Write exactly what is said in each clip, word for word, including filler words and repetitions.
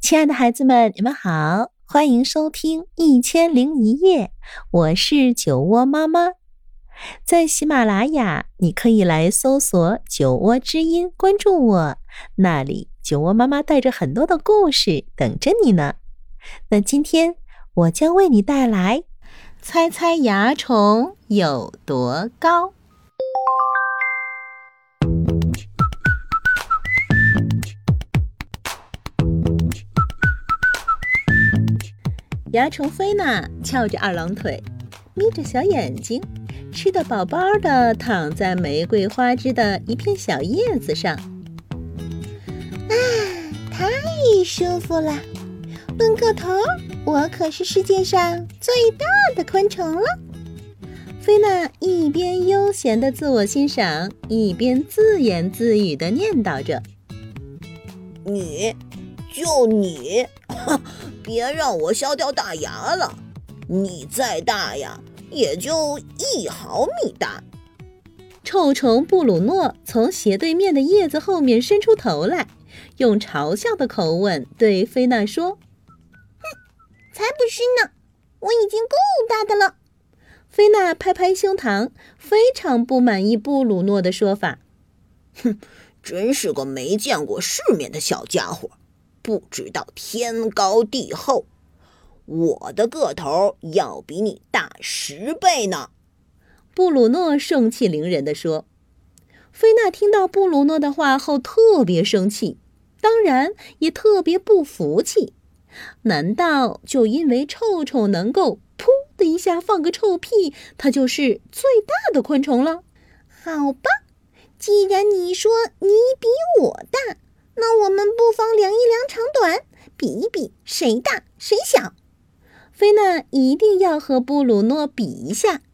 亲爱的孩子们，你们好，欢迎收听一千零一夜，我是酒窝妈妈。在喜马拉雅，你可以来搜索酒窝之音，关注我，那里酒窝妈妈带着很多的故事等着你呢。那今天我将为你带来猜猜蚜虫有多高。蚜虫菲娜翘着二郎腿，眯着小眼睛，吃得饱饱的，躺在玫瑰花枝的一片小叶子上。 啊，太舒服了！论个头，我可是世界上最大的昆虫了。 菲娜一边悠闲地自我欣赏，一边自言自语地念叨着：“ 你，就你，别让我笑掉大牙了！你再大呀，也就一毫米大。” 臭虫布鲁诺从斜对面的叶子后面伸出头来，用嘲笑的口吻对菲娜说：“ 哼，才不是呢，我已经够大的了。” 菲娜拍拍胸膛，非常不满意布鲁诺的说法。 哼，真是个没见过世面的小家伙，不知道天高地厚。我的个头要比你大十倍呢。 布鲁诺盛气凌人地说。菲娜听到布鲁诺的话后特别生气，当然也特别不服气。难道就因为臭虫能够噗的一下放个臭屁，它就是最大的昆虫了？ 好吧，既然你说你比我大，那我们不妨量一量长短，比一比谁大谁小。 菲娜一定要和布鲁诺比一下。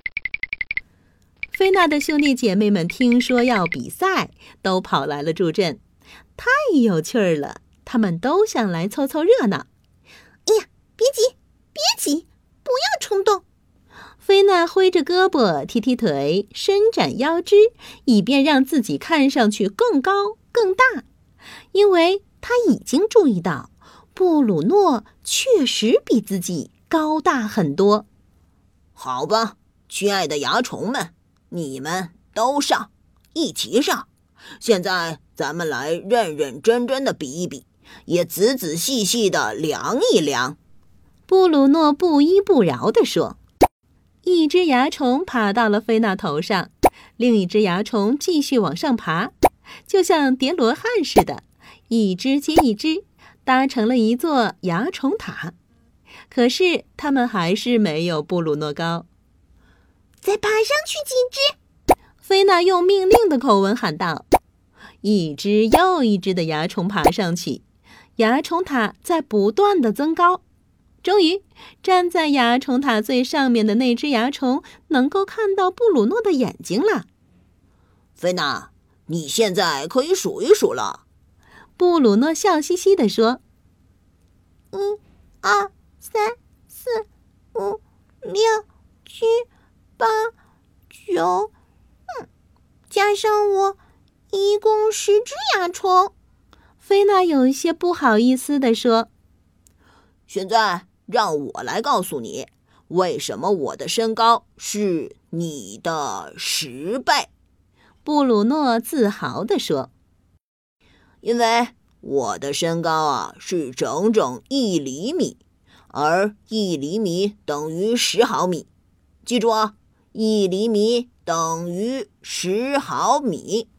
菲娜的兄弟姐妹们听说要比赛，都跑来了助阵，太有趣儿了，他们都想来凑凑热闹。 哎呀，别急，别急，不要冲动。 菲娜挥着胳膊，踢踢腿，伸展腰肢，以便让自己看上去更高更大，因为她已经注意到布鲁诺确实比自己高大很多。 好吧，亲爱的蚜虫们，你们都上，一起上。现在咱们来认认真真的比一比，也仔仔细细的量一量。 布鲁诺不依不饶地说。一只蚜虫爬到了菲娜头上，另一只蚜虫继续往上爬，就像叠罗汉似的，一只接一只，搭成了一座蚜虫塔。可是它们还是没有布鲁诺高。 再爬上去几只！ 菲娜用命令的口吻喊道。一只又一只的蚜虫爬上去，蚜虫塔在不断的增高。终于，站在蚜虫塔最上面的那只蚜虫能够看到布鲁诺的眼睛了。 菲娜，你现在可以数一数了。 布鲁诺笑嘻嘻地说：“ 一、二、三、四、五、六、七、八、九，嗯，加上我，一共十只蚜虫。” 菲娜有一些不好意思地说：“ 现在让我来告诉你，为什么我的身高是你的十倍。” 布鲁诺自豪地说：“ 因为我的身高啊是整整一厘米，而一厘米等于十毫米。记住啊，一厘米等于十毫米。”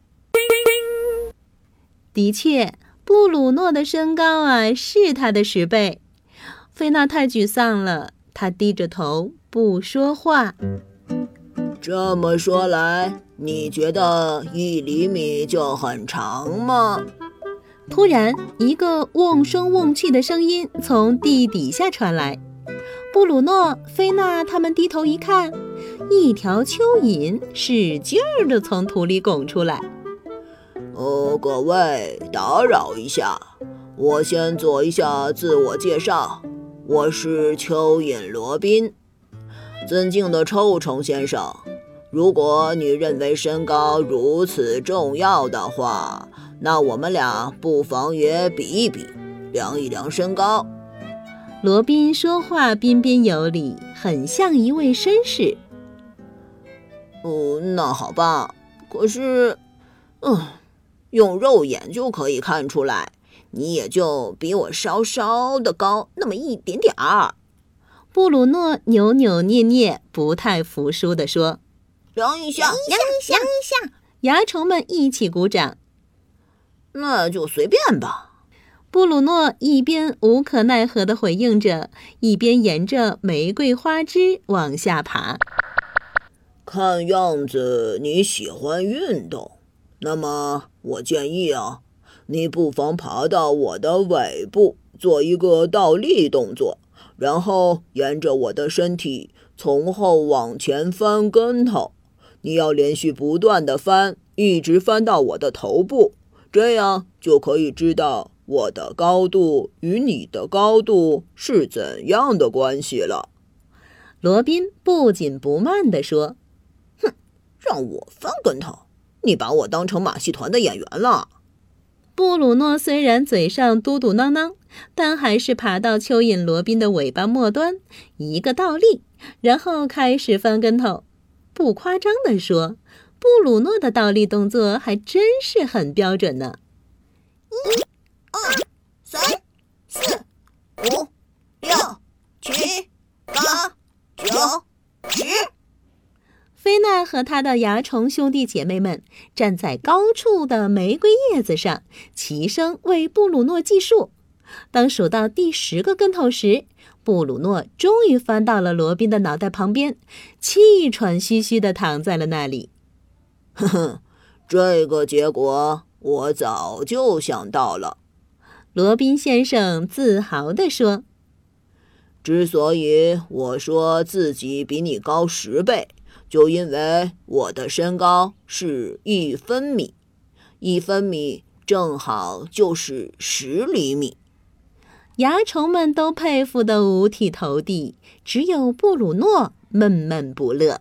的确，布鲁诺的身高啊是他的十倍。菲娜太沮丧了，她低着头不说话。 这么说来，你觉得一厘米就很长吗？ 突然，一个瓮声瓮气的声音从地底下传来。布鲁诺、菲娜他们低头一看，一条蚯蚓使劲儿地从土里拱出来。 哦，各位，打扰一下，我先做一下自我介绍。我是蚯蚓罗宾。尊敬的臭虫先生，如果你认为身高如此重要的话，那我们俩不妨也比一比， 量一量身高。 罗宾说话彬彬有礼，很像一位绅士。 哦，那好吧，可是，嗯，用肉眼就可以看出来，你也就比我稍稍的高那么一点点儿。 布鲁诺扭扭捏捏，不太服输地说：“ 量一下， 量一下，量一下。” 蚜虫们一起鼓掌。 那就随便吧。 布鲁诺一边无可奈何地回应着，一边沿着玫瑰花枝往下爬。 看样子你喜欢运动，那么我建议啊，你不妨爬到我的尾部，做一个倒立动作，然后沿着我的身体从后往前翻跟头。你要连续不断地翻，一直翻到我的头部，这样就可以知道我的高度与你的高度是怎样的关系了。 罗宾不紧不慢地说：“ 哼，让我翻跟头，你把我当成马戏团的演员了。” 布鲁诺虽然嘴上嘟嘟囔囔，但还是爬到蚯蚓罗宾的尾巴末端，一个倒立，然后开始翻跟头。不夸张地说，布鲁诺的倒立动作还真是很标准呢。 一、二、三、四、五、六、七、八、九、十。 菲娜和她的蚜虫兄弟姐妹们站在高处的玫瑰叶子上，齐声为布鲁诺计数。当数到第十个跟头时，布鲁诺终于翻到了罗宾的脑袋旁边，气喘吁吁地躺在了那里。 呵呵，这个结果我早就想到了。 罗宾先生自豪地说：“ 之所以我说自己比你高十倍，就因为我的身高是一分米，一分米正好就是十厘米。” 蚜虫们都佩服得五体投地，只有布鲁诺闷闷不乐。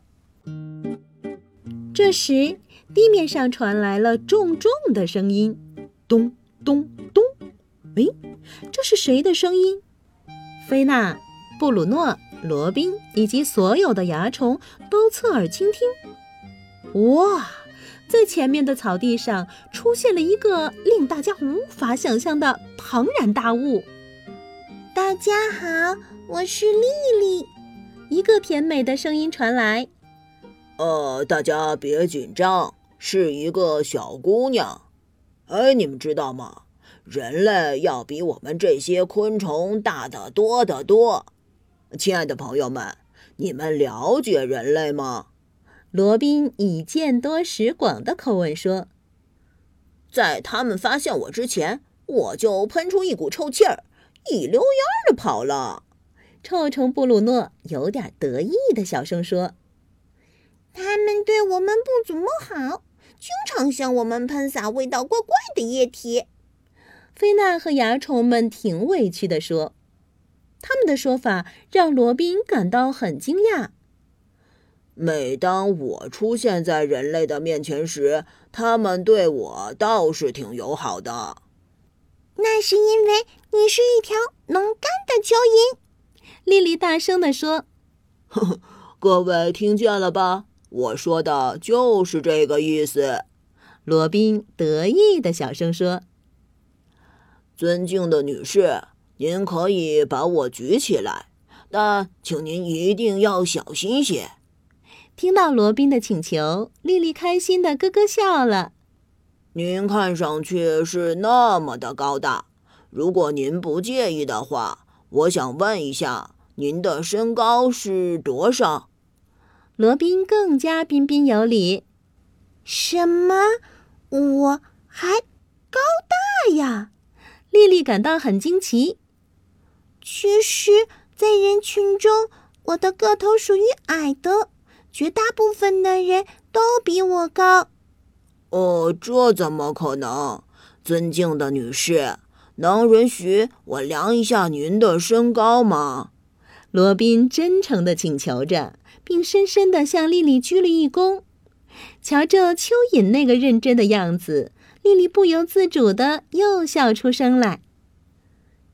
这时，地面上传来了重重的声音，咚咚咚。哎，这是谁的声音？菲娜、布鲁诺、罗宾以及所有的蚜虫都侧耳倾听。哇，在前面的草地上出现了一个令大家无法想象的庞然大物。 大家好，我是丽丽。 一个甜美的声音传来。 呃，大家别紧张，是一个小姑娘。哎，你们知道吗？人类要比我们这些昆虫大得多得多。亲爱的朋友们，你们了解人类吗？ 罗宾以见多识广的口吻说：“ 在他们发现我之前，我就喷出一股臭气儿，一溜烟儿地跑了。” 臭虫布鲁诺有点得意的小声说：“ 他们对我们不怎么好，经常向我们喷洒味道怪怪的液体。” 菲娜和蚜虫们挺委屈地说。他们的说法让罗宾感到很惊讶。 每当我出现在人类的面前时，他们对我倒是挺友好的。 那是因为你是一条能干的蚯蚓， 莉莉大声地说。 呵呵，各位听见了吧？我说的就是这个意思。 罗宾得意地小声说。 尊敬的女士，您可以把我举起来，但请您一定要小心些。 听到罗宾的请求，莉莉开心地咯咯笑了。 您看上去是那么的高大，如果您不介意的话，我想问一下，您的身高是多少？ 罗宾更加彬彬有礼。 什么？我还高大呀？ 莉莉感到很惊奇。 其实，在人群中，我的个头属于矮的，绝大部分的人都比我高。 哦，这怎么可能？尊敬的女士，能允许我量一下您的身高吗？ 罗宾真诚地请求着，并深深地向莉莉鞠了一躬。瞧着蚯蚓那个认真的样子，莉莉不由自主地又笑出声来。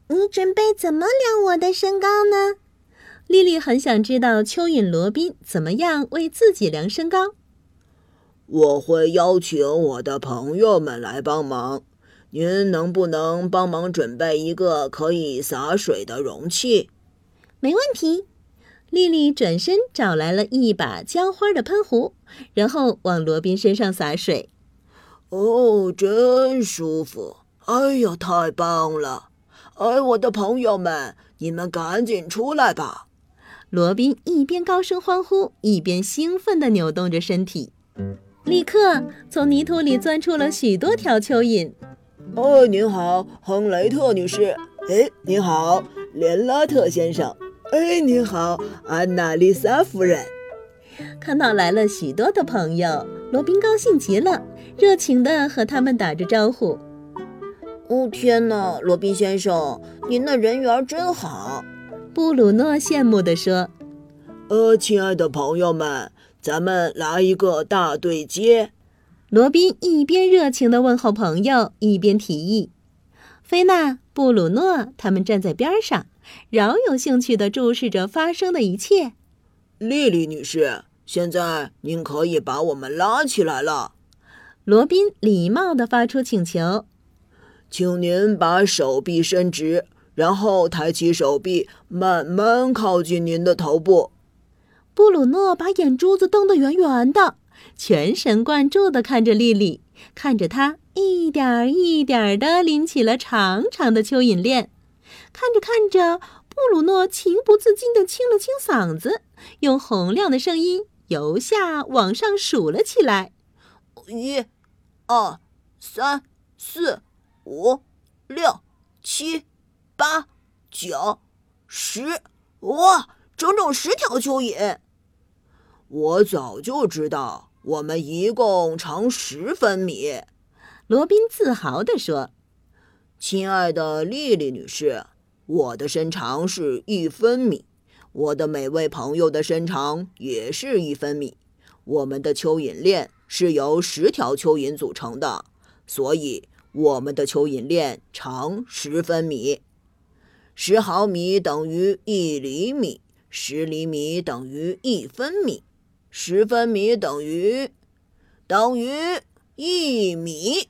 你准备怎么量我的身高呢？ 莉莉很想知道蚯蚓罗宾怎么样为自己量身高。 我会邀请我的朋友们来帮忙，您能不能帮忙准备一个可以洒水的容器？ 没问题。 莉莉转身找来了一把浇花的喷壶，然后往罗宾身上洒水。 哦，真舒服！哎呀，太棒了！哎，我的朋友们，你们赶紧出来吧！ 罗宾一边高声欢呼，一边兴奋地扭动着身体。立刻从泥土里钻出了许多条蚯蚓。 哦，您好，亨雷特女士。哎，您好，连拉特先生。哎，您好，安娜丽莎夫人。 看到来了许多的朋友，罗宾高兴极了，热情地和他们打着招呼。 哦，天哪，罗宾先生，您的人缘真好。 布鲁诺羡慕地说。 呃，亲爱的朋友们，咱们来一个大对接。 罗宾一边热情地问候朋友，一边提议。菲娜、布鲁诺他们站在边上，饶有兴趣地注视着发生的一切。 莉莉女士，现在您可以把我们拉起来了。 罗宾礼貌地发出请求。 请您把手臂伸直，然后抬起手臂，慢慢靠近您的头部。 布鲁诺把眼珠子瞪得圆圆的，全神贯注地看着莉莉，看着她一点一点地拎起了长长的蚯蚓链。看着看着，布鲁诺情不自禁地清了清嗓子，用洪亮的声音由下往上数了起来： 一、二、三、四、五、六、七、八、九、十，哇，整整十条蚯蚓！我早就知道，我们一共长十分米。 罗宾自豪地说：“ 亲爱的莉莉女士，我的身长是一分米，我的每位朋友的身长也是一分米。我们的蚯蚓链是由十条蚯蚓组成的，所以我们的蚯蚓链长十分米。十毫米等于一厘米，十厘米等于一分米，十分米等于等于一米。”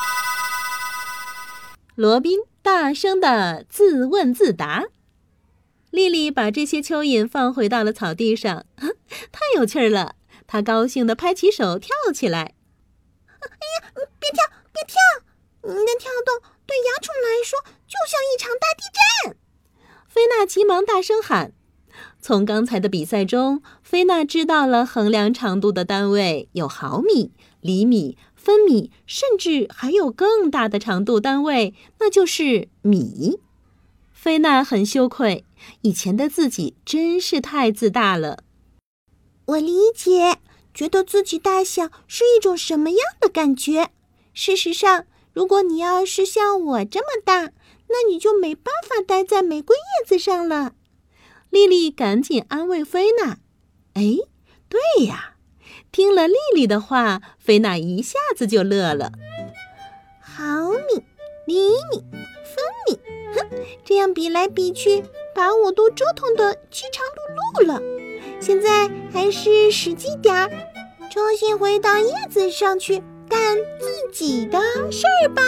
罗宾大声地自问自答。莉莉把这些蚯蚓放回到了草地上，太有趣了！她高兴地拍起手跳起来。 哎呀，别跳，别跳！你的跳动对蚜虫来说就像一场大地震。 菲娜急忙大声喊。从刚才的比赛中，菲娜知道了衡量长度的单位有毫米、厘米、分米，甚至还有更大的长度单位，那就是米。菲娜很羞愧，以前的自己真是太自大了。 我理解，觉得自己大小是一种什么样的感觉。事实上，如果你要是像我这么大，那你就没办法待在玫瑰叶子上了。 莉莉赶紧安慰菲娜。哎，对呀，听了莉莉的话，菲娜一下子就乐了。 毫米、厘米、分米，哼，这样比来比去，把我都折腾得饥肠辘辘了。现在还是使劲点儿，重新回到叶子上去干自己的事儿吧。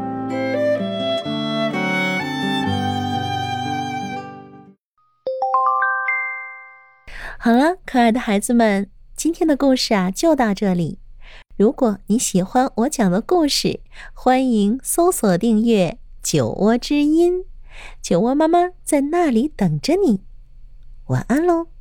好了，可爱的孩子们，今天的故事啊就到这里。如果你喜欢我讲的故事，欢迎搜索订阅酒窝之音，酒窝妈妈在那里等着你。晚安喽。